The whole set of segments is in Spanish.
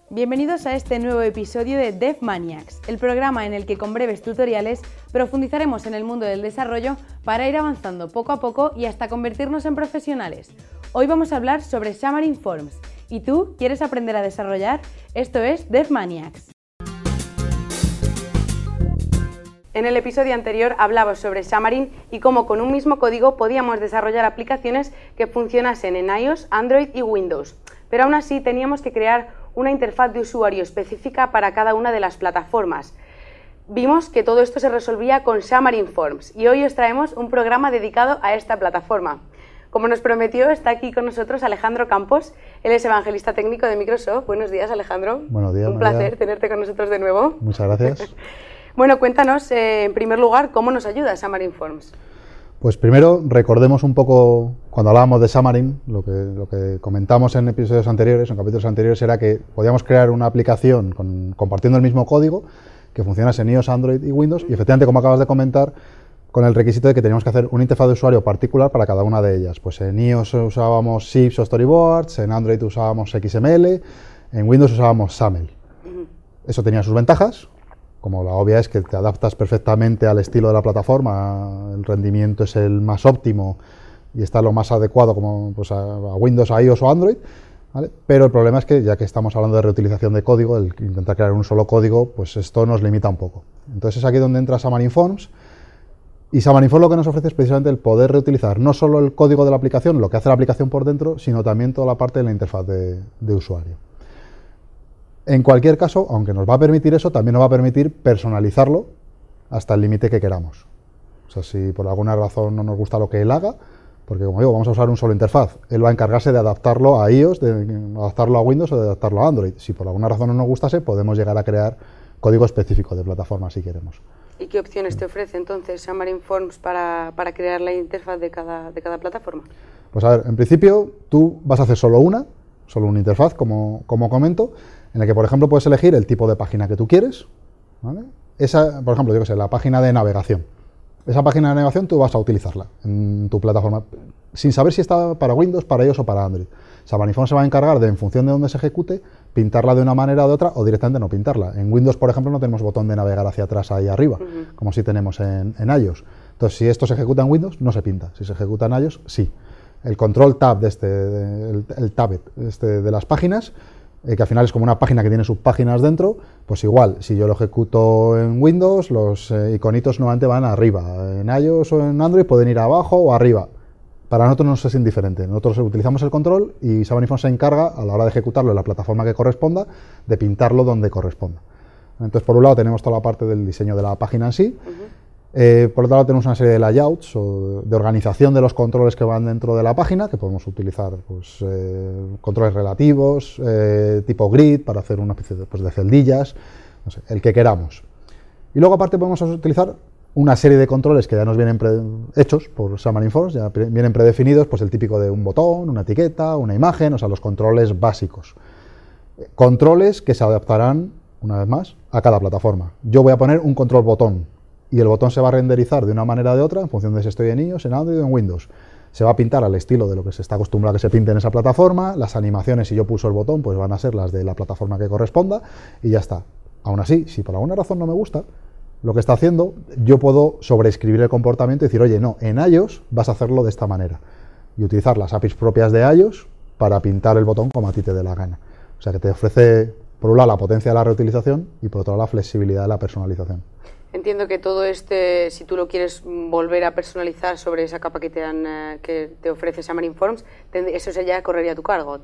Bienvenidos a este nuevo episodio de Dev Maniacs, el programa en el que con breves tutoriales profundizaremos en el mundo del desarrollo para ir avanzando poco a poco y hasta convertirnos en profesionales. Hoy vamos a hablar sobre Xamarin Forms. ¿Y tú quieres aprender a desarrollar? Esto es Dev Maniacs. En el episodio anterior hablamos sobre Xamarin y cómo con un mismo código podíamos desarrollar aplicaciones que funcionasen en iOS, Android y Windows. Pero aún así teníamos que crear una interfaz de usuario específica para cada una de las plataformas. Vimos que todo esto se resolvía con Xamarin Forms y hoy os traemos un programa dedicado a esta plataforma. Como nos prometió, está aquí con nosotros Alejandro Campos, él es evangelista técnico de Microsoft. Buenos días, Alejandro. Buenos días, un placer tenerte con nosotros de nuevo. Muchas gracias. Bueno, cuéntanos, en primer lugar, ¿cómo nos ayuda Xamarin Forms? Pues primero recordemos un poco, cuando hablábamos de Xamarin, lo que comentamos en episodios anteriores, en capítulos anteriores, era que podíamos crear una aplicación compartiendo el mismo código que funcionase en iOS, Android y Windows, y efectivamente, como acabas de comentar, con el requisito de que teníamos que hacer una interfaz de usuario particular para cada una de ellas. Pues en iOS usábamos Zips o Storyboards, en Android usábamos XML, en Windows usábamos XAML. Eso tenía sus ventajas. Como la obvia es que te adaptas perfectamente al estilo de la plataforma, el rendimiento es el más óptimo y está lo más adecuado como, pues a Windows, a iOS o Android, ¿vale? Pero el problema es que, ya que estamos hablando de reutilización de código, el intentar crear un solo código, pues esto nos limita un poco. Entonces es aquí donde entra Xamarin Forms, y Xamarin Forms lo que nos ofrece es precisamente el poder reutilizar no solo el código de la aplicación, lo que hace la aplicación por dentro, sino también toda la parte de la interfaz de usuario. En cualquier caso, aunque nos va a permitir eso, también nos va a permitir personalizarlo hasta el límite que queramos. O sea, si por alguna razón no nos gusta lo que él haga, porque como digo, vamos a usar un solo interfaz, él va a encargarse de adaptarlo a iOS, de adaptarlo a Windows o de adaptarlo a Android. Si por alguna razón no nos gustase, podemos llegar a crear código específico de plataforma si queremos. ¿Y qué opciones te ofrece entonces Xamarin Forms para crear la interfaz de cada plataforma? Pues a ver, en principio tú vas a hacer solo una interfaz, como comento, en la que, por ejemplo, puedes elegir el tipo de página que tú quieres, ¿vale? Esa, por ejemplo, yo que sé, la página de navegación. Esa página de navegación tú vas a utilizarla en tu plataforma, sin saber si está para Windows, para iOS o para Android. Xamarin Forms se va a encargar de, en función de dónde se ejecute, pintarla de una manera o de otra, o directamente no pintarla. En Windows, por ejemplo, no tenemos botón de navegar hacia atrás ahí arriba, como sí tenemos en iOS. Entonces, si esto se ejecuta en Windows, no se pinta. Si se ejecuta en iOS, sí. El control tab el tab de las páginas, que al final es como una página que tiene subpáginas dentro, pues igual, si yo lo ejecuto en Windows, los iconitos normalmente van arriba. En iOS o en Android pueden ir abajo o arriba. Para nosotros nos es indiferente. Nosotros utilizamos el control y Xamarin Forms se encarga, a la hora de ejecutarlo en la plataforma que corresponda, de pintarlo donde corresponda. Entonces, por un lado tenemos toda la parte del diseño de la página en sí. Por otro lado tenemos una serie de layouts o de organización de los controles que van dentro de la página, que podemos utilizar, pues, controles relativos, tipo grid, para hacer una especie de celdillas, no sé, el que queramos. Y luego aparte podemos utilizar una serie de controles que ya nos vienen hechos por Xamarin Forms, ya vienen predefinidos, pues el típico de un botón, una etiqueta, una imagen, o sea, los controles básicos. Controles que se adaptarán, una vez más, a cada plataforma. Yo voy a poner un control botón, y el botón se va a renderizar de una manera o de otra en función de si estoy en iOS, en Android o en Windows. Se va a pintar al estilo de lo que se está acostumbrado a que se pinte en esa plataforma. Las animaciones, si yo pulso el botón, pues van a ser las de la plataforma que corresponda y ya está. Aún así, si por alguna razón no me gusta lo que está haciendo, yo puedo sobreescribir el comportamiento y decir, oye, no, en iOS vas a hacerlo de esta manera. Y utilizar las APIs propias de iOS para pintar el botón como a ti te dé la gana. O sea que te ofrece, por un lado, la potencia de la reutilización y por otro lado, la flexibilidad de la personalización. Entiendo que todo si tú lo quieres volver a personalizar sobre esa capa que te ofrece Xamarin Forms, eso ya correría a tu cargo,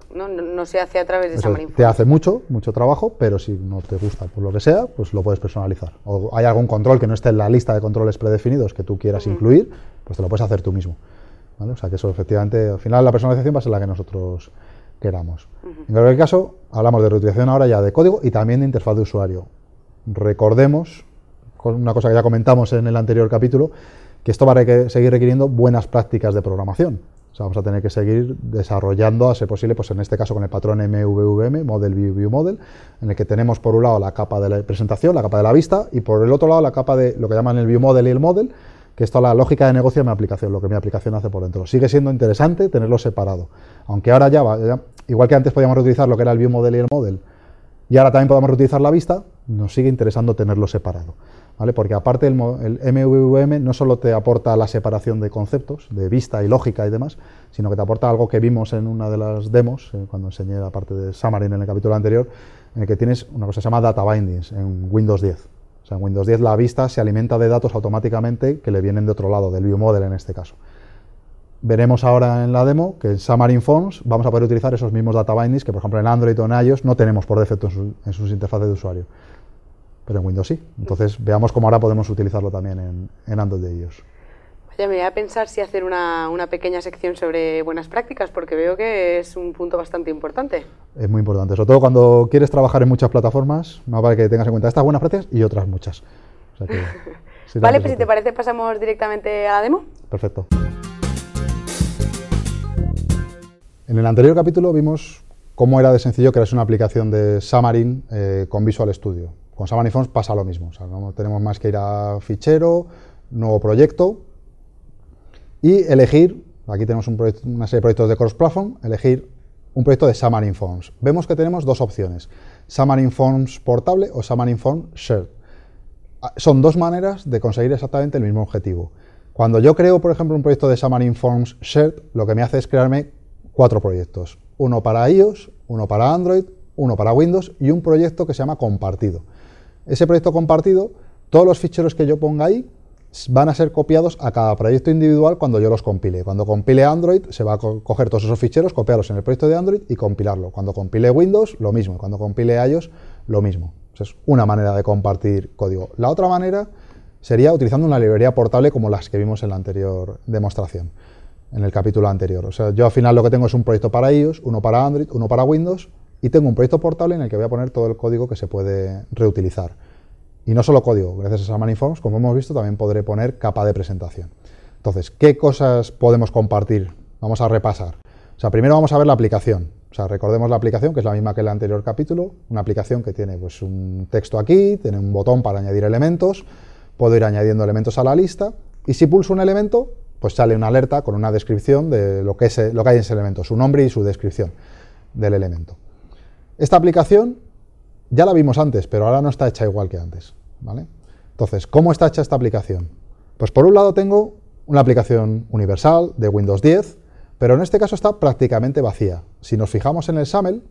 no se hace a través de Xamarin Forms. Te hace mucho trabajo, pero si no te gusta por lo que sea, pues lo puedes personalizar. O hay algún control que no esté en la lista de controles predefinidos que tú quieras incluir, pues te lo puedes hacer tú mismo, ¿vale? O sea que eso efectivamente, al final la personalización va a ser la que nosotros queramos. En cualquier caso, hablamos de reutilización ahora ya de código y también de interfaz de usuario. Recordemos, una cosa que ya comentamos en el anterior capítulo, que esto va a seguir requiriendo buenas prácticas de programación. O sea, vamos a tener que seguir desarrollando, a ser posible, pues en este caso con el patrón MVVM, Model View Model, en el que tenemos por un lado la capa de la presentación, la capa de la vista, y por el otro lado la capa de lo que llaman el View Model y el Model, que es toda la lógica de negocio de mi aplicación, lo que mi aplicación hace por dentro. Sigue siendo interesante tenerlo separado, aunque ahora ya igual que antes podíamos reutilizar lo que era el View Model y el Model y ahora también podemos reutilizar la vista, nos sigue interesando tenerlo separado, ¿vale? Porque aparte el MVVM no solo te aporta la separación de conceptos, de vista y lógica y demás, sino que te aporta algo que vimos en una de las demos, cuando enseñé la parte de Xamarin en el capítulo anterior, en el que tienes una cosa que se llama Data Bindings en Windows 10. O sea, en Windows 10 la vista se alimenta de datos automáticamente que le vienen de otro lado, del ViewModel en este caso. Veremos ahora en la demo que en Xamarin Forms vamos a poder utilizar esos mismos data bindings que, por ejemplo, en Android o en iOS no tenemos por defecto en sus interfaces de usuario, pero en Windows sí. Entonces veamos cómo ahora podemos utilizarlo también en Android y iOS. Vaya, me voy a pensar si hacer una pequeña sección sobre buenas prácticas, porque veo que es un punto bastante importante. Es muy importante, sobre todo cuando quieres trabajar en muchas plataformas, más vale que tengas en cuenta estas buenas prácticas y otras muchas. O sea que, vale, pues si te parece pasamos directamente a la demo. Perfecto. En el anterior capítulo vimos cómo era de sencillo crearse una aplicación de Xamarin con Visual Studio. Con Xamarin Forms pasa lo mismo, o sea, no tenemos más que ir a fichero, nuevo proyecto y elegir, aquí tenemos una serie de proyectos de cross-platform, elegir un proyecto de Xamarin Forms. Vemos que tenemos dos opciones, Xamarin Forms portable o Xamarin Forms shared. Son dos maneras de conseguir exactamente el mismo objetivo. Cuando yo creo, por ejemplo, un proyecto de Xamarin Forms shared, lo que me hace es crearme 4 proyectos, uno para iOS, uno para Android, uno para Windows y un proyecto que se llama compartido. Ese proyecto compartido, todos los ficheros que yo ponga ahí van a ser copiados a cada proyecto individual cuando yo los compile. Cuando compile Android, se va a coger todos esos ficheros, copiarlos en el proyecto de Android y compilarlo. Cuando compile Windows, lo mismo. Cuando compile iOS, lo mismo. Esa es una manera de compartir código. La otra manera sería utilizando una librería portable como las que vimos en la anterior demostración, en el capítulo anterior. O sea, yo al final lo que tengo es un proyecto para iOS, uno para Android, uno para Windows, y tengo un proyecto portable en el que voy a poner todo el código que se puede reutilizar. Y no solo código, gracias a Xamarin Forms, como hemos visto, también podré poner capa de presentación. Entonces, ¿qué cosas podemos compartir? Vamos a repasar. O sea, primero vamos a ver la aplicación. O sea, recordemos la aplicación, que es la misma que el anterior capítulo, una aplicación que tiene pues, un texto aquí, tiene un botón para añadir elementos, puedo ir añadiendo elementos a la lista, y si pulso un elemento, pues sale una alerta con una descripción de lo que hay en ese elemento, su nombre y su descripción del elemento. Esta aplicación ya la vimos antes, pero ahora no está hecha igual que antes, ¿vale? Entonces, ¿cómo está hecha esta aplicación? Pues por un lado tengo una aplicación universal de Windows 10, pero en este caso está prácticamente vacía. Si nos fijamos en el XAML,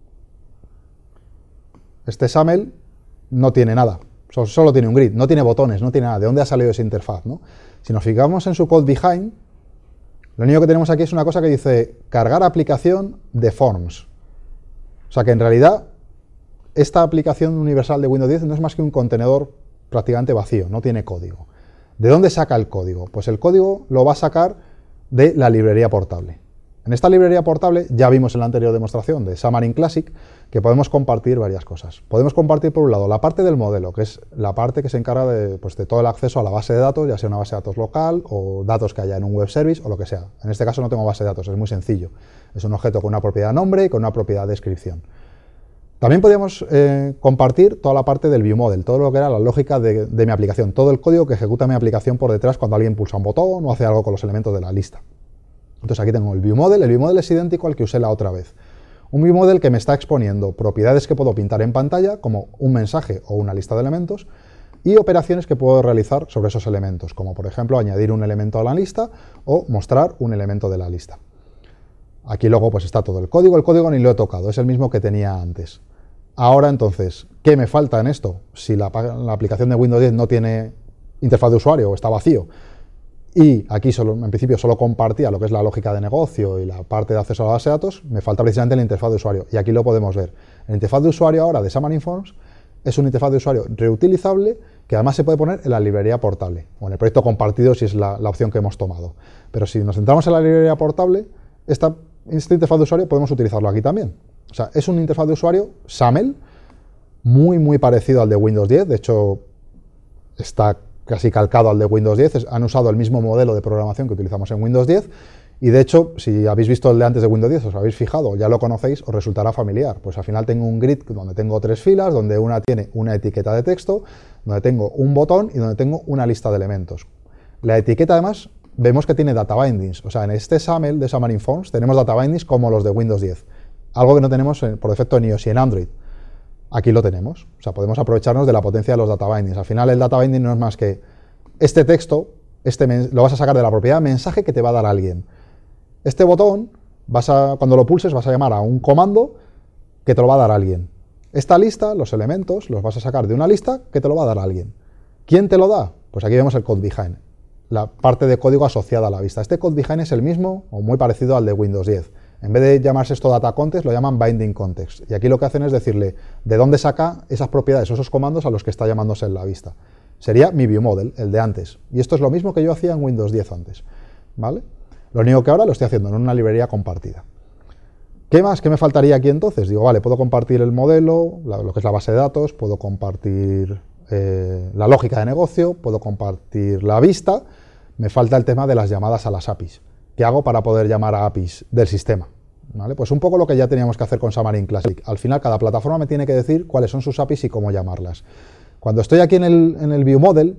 este XAML no tiene nada, solo tiene un grid, no tiene botones, no tiene nada. ¿De dónde ha salido esa interfaz, no? Si nos fijamos en su code behind, lo único que tenemos aquí es una cosa que dice cargar aplicación de Forms. O sea que en realidad esta aplicación universal de Windows 10 no es más que un contenedor prácticamente vacío, no tiene código. ¿De dónde saca el código? Pues el código lo va a sacar de la librería portable. En esta librería portable ya vimos en la anterior demostración de Xamarin Classic que podemos compartir varias cosas. Podemos compartir por un lado la parte del modelo, que es la parte que se encarga de todo el acceso a la base de datos, ya sea una base de datos local o datos que haya en un web service o lo que sea. En este caso no tengo base de datos, es muy sencillo. Es un objeto con una propiedad nombre y con una propiedad descripción. También podríamos compartir toda la parte del ViewModel, todo lo que era la lógica de mi aplicación, todo el código que ejecuta mi aplicación por detrás cuando alguien pulsa un botón o hace algo con los elementos de la lista. Entonces aquí tengo el ViewModel es idéntico al que usé la otra vez. Un ViewModel que me está exponiendo propiedades que puedo pintar en pantalla, como un mensaje o una lista de elementos, y operaciones que puedo realizar sobre esos elementos, como por ejemplo añadir un elemento a la lista o mostrar un elemento de la lista. Aquí luego pues está todo el código ni lo he tocado, es el mismo que tenía antes. Ahora entonces, ¿qué me falta en esto? Si la aplicación de Windows 10 no tiene interfaz de usuario o está vacío, y aquí en principio solo compartía lo que es la lógica de negocio y la parte de acceso a la base de datos, me falta precisamente la interfaz de usuario, y aquí lo podemos ver. La interfaz de usuario ahora de Xamarin Forms es una interfaz de usuario reutilizable que además se puede poner en la librería portable, o en el proyecto compartido si es la opción que hemos tomado. Pero si nos centramos en la librería portable, esta interfaz de usuario podemos utilizarlo aquí también. O sea, es una interfaz de usuario XAML muy parecido al de Windows 10, de hecho está casi calcado al de Windows 10, han usado el mismo modelo de programación que utilizamos en Windows 10 y de hecho, si habéis visto el de antes de Windows 10, os habéis fijado, ya lo conocéis, os resultará familiar. Pues al final tengo un grid donde tengo 3 filas, donde una tiene una etiqueta de texto, donde tengo un botón y donde tengo una lista de elementos. La etiqueta además vemos que tiene data bindings, o sea, en este XAML de Xamarin Forms tenemos data bindings como los de Windows 10, algo que no tenemos por defecto en iOS y en Android. aquí lo tenemos. O sea, podemos aprovecharnos de la potencia de los data bindings. Al final el data binding no es más que este texto, lo vas a sacar de la propiedad mensaje que te va a dar alguien. Este botón, cuando lo pulses, vas a llamar a un comando que te lo va a dar alguien. Esta lista, los elementos, los vas a sacar de una lista que te lo va a dar alguien. ¿Quién te lo da? Pues aquí vemos el code behind, la parte de código asociada a la vista. Este code behind es el mismo o muy parecido al de Windows 10. En vez de llamarse esto data context, lo llaman binding context. Y aquí lo que hacen es decirle de dónde saca esas propiedades, esos comandos a los que está llamándose en la vista. Sería mi view model, el de antes. Y esto es lo mismo que yo hacía en Windows 10 antes, ¿vale? Lo único que ahora lo estoy haciendo en una librería compartida. ¿Qué más? ¿Qué me faltaría aquí entonces? Digo, vale, puedo compartir el modelo, lo que es la base de datos, puedo compartir la lógica de negocio, puedo compartir la vista. Me falta el tema de las llamadas a las APIs. ¿Qué hago para poder llamar a APIs del sistema? ¿Vale? Pues un poco lo que ya teníamos que hacer con Xamarin Classic. Al final, cada plataforma me tiene que decir cuáles son sus APIs y cómo llamarlas. Cuando estoy aquí en el view model,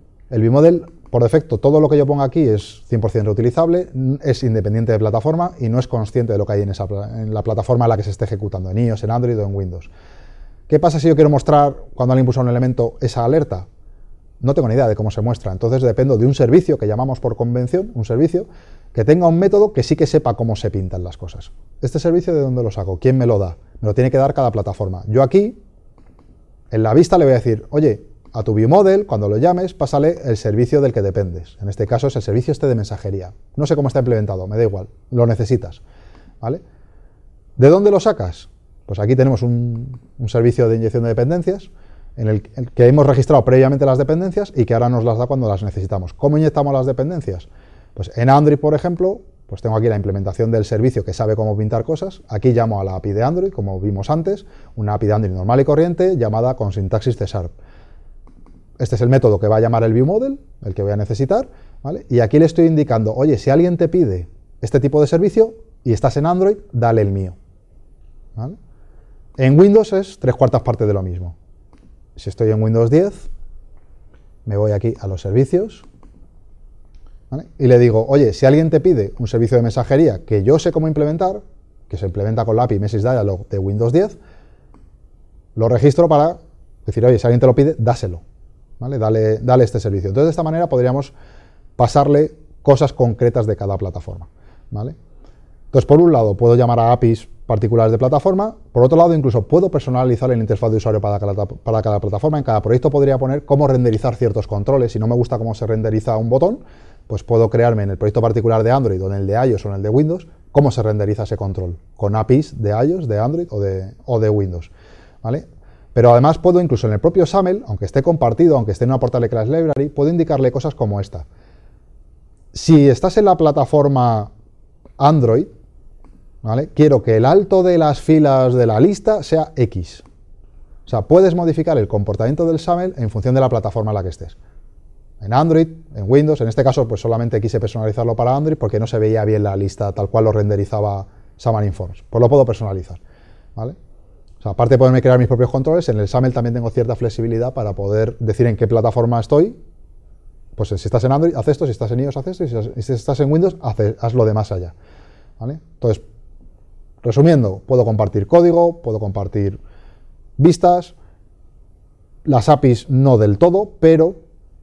por defecto, todo lo que yo ponga aquí es 100% reutilizable, es independiente de plataforma y no es consciente de lo que hay en la plataforma en la que se esté ejecutando, en iOS, en Android o en Windows. ¿Qué pasa si yo quiero mostrar, cuando alguien pulsa un elemento, esa alerta? No tengo ni idea de cómo se muestra. Entonces dependo de un servicio que llamamos por convención, un servicio que tenga un método que sí que sepa cómo se pintan las cosas. ¿Este servicio de dónde lo saco? ¿Quién me lo da? Me lo tiene que dar cada plataforma. Yo aquí, en la vista, le voy a decir, oye, a tu viewModel, cuando lo llames, pásale el servicio del que dependes. En este caso es el servicio de mensajería. No sé cómo está implementado, me da igual, lo necesitas, ¿vale? ¿De dónde lo sacas? Pues aquí tenemos un servicio de inyección de dependencias en el que hemos registrado previamente las dependencias y que ahora nos las da cuando las necesitamos. ¿Cómo inyectamos las dependencias? Pues en Android, por ejemplo, pues tengo aquí la implementación del servicio que sabe cómo pintar cosas. Aquí llamo a la API de Android, como vimos antes, una API de Android normal y corriente llamada con sintaxis C#. Este es el método que va a llamar el viewModel, el que voy a necesitar, ¿vale? Y aquí le estoy indicando, oye, si alguien te pide este tipo de servicio y estás en Android, dale el mío, ¿vale? En Windows es 3/4 parte de lo mismo. Si estoy en Windows 10, me voy aquí a los servicios, ¿vale? Y le digo, oye, si alguien te pide un servicio de mensajería que yo sé cómo implementar, que se implementa con la API Message Dialog de Windows 10, lo registro para decir, oye, si alguien te lo pide, dáselo, ¿vale? Dale este servicio. Entonces, de esta manera podríamos pasarle cosas concretas de cada plataforma, ¿vale? Entonces, por un lado, puedo llamar a APIs particulares de plataforma. Por otro lado, incluso puedo personalizar el interfaz de usuario para cada plataforma. En cada proyecto podría poner cómo renderizar ciertos controles. Si no me gusta cómo se renderiza un botón, pues puedo crearme en el proyecto particular de Android o en el de iOS o en el de Windows, cómo se renderiza ese control, con APIs de iOS, de Android o de Windows, ¿vale? Pero además puedo incluso en el propio XAML, aunque esté compartido, aunque esté en una portal de Class Library, puedo indicarle cosas como esta. Si estás en la plataforma Android, ¿vale? Quiero que el alto de las filas de la lista sea X. O sea, puedes modificar el comportamiento del XAML en función de la plataforma en la que estés. En Android, en Windows, en este caso pues solamente quise personalizarlo para Android porque no se veía bien la lista tal cual lo renderizaba Xamarin Forms. Pues lo puedo personalizar, ¿vale? O sea, aparte de poderme crear mis propios controles, en el XAML también tengo cierta flexibilidad para poder decir en qué plataforma estoy. Pues si estás en Android, haz esto, si estás en iOS, haz esto, y si estás en Windows, haz lo de más allá, ¿vale? Entonces, resumiendo, puedo compartir código, puedo compartir vistas, las APIs no del todo, pero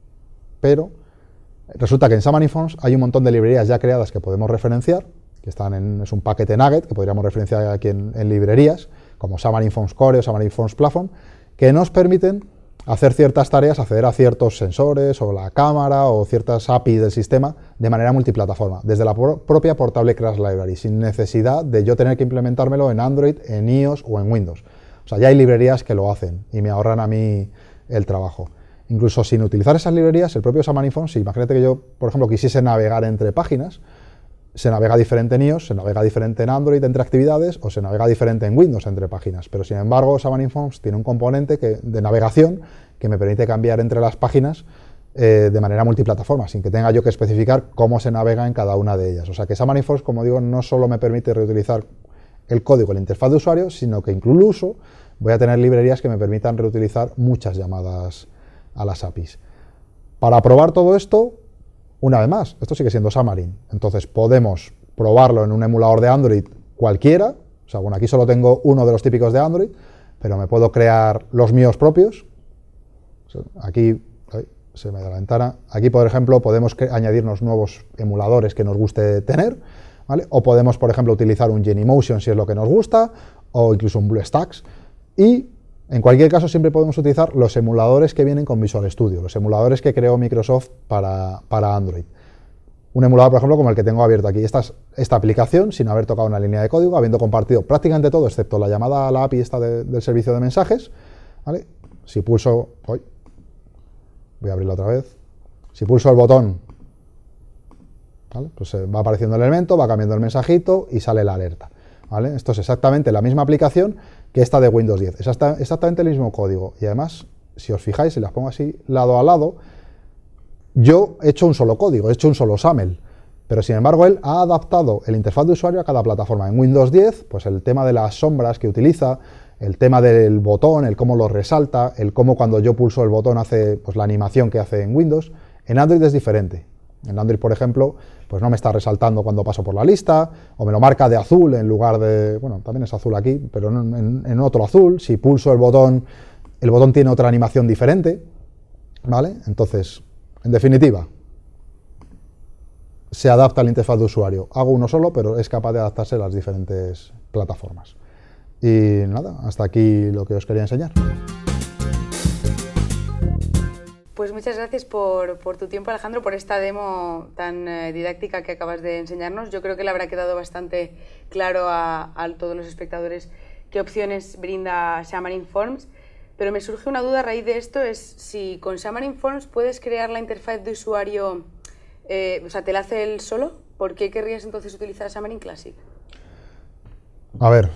resulta que en Xamarin Forms hay un montón de librerías ya creadas que podemos referenciar, que es un paquete nugget que podríamos referenciar aquí en librerías, como Xamarin Forms Core o Xamarin Forms Platform, que nos permiten hacer ciertas tareas, acceder a ciertos sensores o la cámara o ciertas API del sistema de manera multiplataforma, desde la propia portable Class Library, sin necesidad de yo tener que implementármelo en Android, en iOS o en Windows. O sea, ya hay librerías que lo hacen y me ahorran a mí el trabajo. Incluso sin utilizar esas librerías, el propio Xamarin Forms, si imagínate que yo, por ejemplo, quisiese navegar entre páginas, se navega diferente en iOS, se navega diferente en Android entre actividades o se navega diferente en Windows entre páginas. Pero sin embargo, Xamarin Forms tiene un componente de navegación que me permite cambiar entre las páginas de manera multiplataforma, sin que tenga yo que especificar cómo se navega en cada una de ellas. O sea que Xamarin Forms, como digo, no solo me permite reutilizar el código, la interfaz de usuario, sino que incluso voy a tener librerías que me permitan reutilizar muchas llamadas a las APIs. Para probar todo esto, una vez más, esto sigue siendo Xamarin. Entonces podemos probarlo en un emulador de Android cualquiera. O sea, bueno, aquí solo tengo uno de los típicos de Android, pero me puedo crear los míos propios. Aquí se me da la ventana. Aquí, por ejemplo, podemos añadirnos nuevos emuladores que nos guste tener, ¿vale? O podemos, por ejemplo, utilizar un Genymotion si es lo que nos gusta, o incluso un BlueStacks. Y, en cualquier caso, siempre podemos utilizar los emuladores que vienen con Visual Studio, los emuladores que creó Microsoft para Android. Un emulador, por ejemplo, como el que tengo abierto aquí. Esta aplicación, sin haber tocado una línea de código, habiendo compartido prácticamente todo, excepto la llamada a la API del servicio de mensajes, ¿vale? Si pulso... voy a abrirla otra vez. Si pulso el botón, ¿vale? Pues va apareciendo el elemento, va cambiando el mensajito y sale la alerta, ¿vale? Esto es exactamente la misma aplicación que esta de Windows 10. Es exactamente el mismo código. Y además, si os fijáis, si las pongo así lado a lado, yo he hecho un solo código, he hecho un solo SAML. Pero sin embargo, él ha adaptado el interfaz de usuario a cada plataforma. En Windows 10, pues el tema de las sombras que utiliza, el tema del botón, el cómo lo resalta, el cómo cuando yo pulso el botón hace pues, la animación que hace en Windows. En Android es diferente. En Android, por ejemplo, pues no me está resaltando cuando paso por la lista, o me lo marca de azul en lugar de... Bueno, también es azul aquí, pero en otro azul. Si pulso el botón tiene otra animación diferente, ¿vale? Entonces, en definitiva, se adapta al interfaz de usuario. Hago uno solo, pero es capaz de adaptarse a las diferentes plataformas. Y nada, hasta aquí lo que os quería enseñar. Pues muchas gracias por tu tiempo, Alejandro, por esta demo tan didáctica que acabas de enseñarnos. Yo creo que le habrá quedado bastante claro a todos los espectadores qué opciones brinda Xamarin Forms, pero me surge una duda a raíz de esto, es si con Xamarin Forms puedes crear la interfaz de usuario, o sea, ¿te la hace él solo? ¿Por qué querrías entonces utilizar Xamarin Classic? A ver,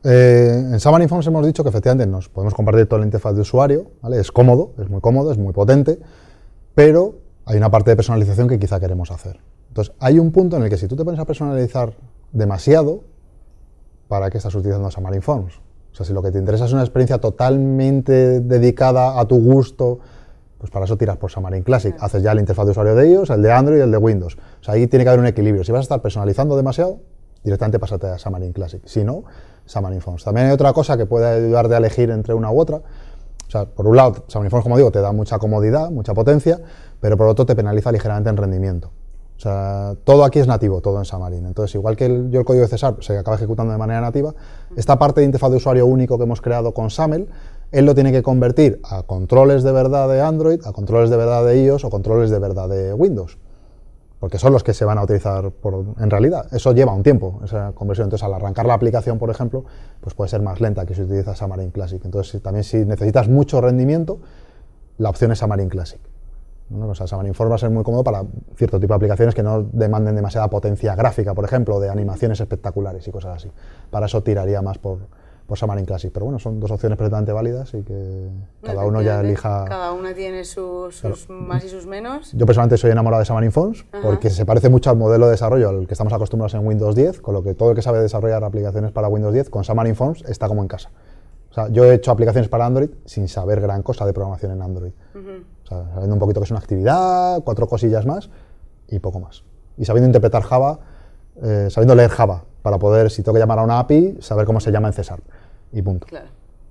en Xamarin Forms hemos dicho que efectivamente nos podemos compartir toda la interfaz de usuario, ¿vale? Es cómodo, es muy potente, pero hay una parte de personalización que quizá queremos hacer. Entonces, hay un punto en el que si tú te pones a personalizar demasiado, ¿para qué estás utilizando Xamarin Forms? O sea, si lo que te interesa es una experiencia totalmente dedicada a tu gusto, pues para eso tiras por Xamarin Classic. Haces ya la interfaz de usuario de ellos, el de Android y el de Windows. O sea, ahí tiene que haber un equilibrio. Si vas a estar personalizando demasiado, directamente pásate a Xamarin Classic. Si no, Xamarin Forms. También hay otra cosa que puede ayudarte a elegir entre una u otra. O sea, por un lado, Xamarin Forms, como digo, te da mucha comodidad, mucha potencia, pero por otro te penaliza ligeramente en rendimiento. O sea, todo aquí es nativo, todo en Xamarin. Entonces, igual que el código de César se acaba ejecutando de manera nativa, esta parte de interfaz de usuario único que hemos creado con XAML, él lo tiene que convertir a controles de verdad de Android, a controles de verdad de iOS o controles de verdad de Windows. Porque son los que se van a utilizar en realidad. Eso lleva un tiempo, esa conversión. Entonces, al arrancar la aplicación, por ejemplo, pues puede ser más lenta que si utilizas Xamarin Classic. Entonces, también si necesitas mucho rendimiento, la opción es Xamarin Classic. ¿No? O sea, Xamarin Forms va a ser muy cómodo para cierto tipo de aplicaciones que no demanden demasiada potencia gráfica, por ejemplo, de animaciones espectaculares y cosas así. Para eso tiraría más por Xamarin Classic. Pero bueno, son dos opciones perfectamente válidas y que cada uno ya elija. Cada una tiene sus más y sus menos. Yo personalmente soy enamorado de Xamarin Forms porque se parece mucho al modelo de desarrollo al que estamos acostumbrados en Windows 10, con lo que todo el que sabe desarrollar aplicaciones para Windows 10 con Xamarin Forms está como en casa. O sea, yo he hecho aplicaciones para Android sin saber gran cosa de programación en Android. O sea, sabiendo un poquito que es una actividad, 4 cosillas más y poco más. Y sabiendo interpretar Java, sabiendo leer Java, para poder, si tengo que llamar a una API, saber cómo se llama en César. Y punto. Claro.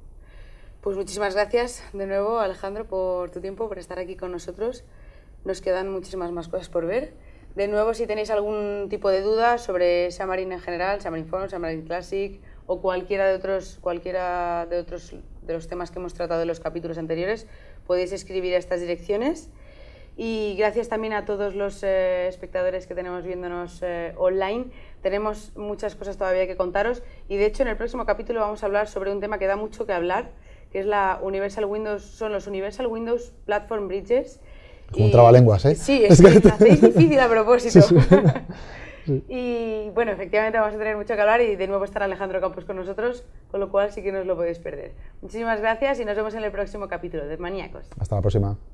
Pues muchísimas gracias de nuevo, Alejandro, por tu tiempo, por estar aquí con nosotros. Nos quedan muchísimas más cosas por ver. De nuevo, si tenéis algún tipo de duda sobre Xamarin en general, Xamarin Forms, Xamarin Classic o cualquiera de los temas que hemos tratado en los capítulos anteriores, podéis escribir a estas direcciones. Y gracias también a todos los espectadores que tenemos viéndonos online. Tenemos muchas cosas todavía que contaros y de hecho en el próximo capítulo vamos a hablar sobre un tema que da mucho que hablar, que es los Universal Windows Platform Bridges. Como un trabalenguas, ¿eh? Sí, es que me hacéis difícil a propósito. Sí. Sí. Y bueno, efectivamente vamos a tener mucho que hablar y de nuevo estará Alejandro Campos con nosotros, con lo cual sí que no os lo podéis perder. Muchísimas gracias y nos vemos en el próximo capítulo de Maníacos. Hasta la próxima.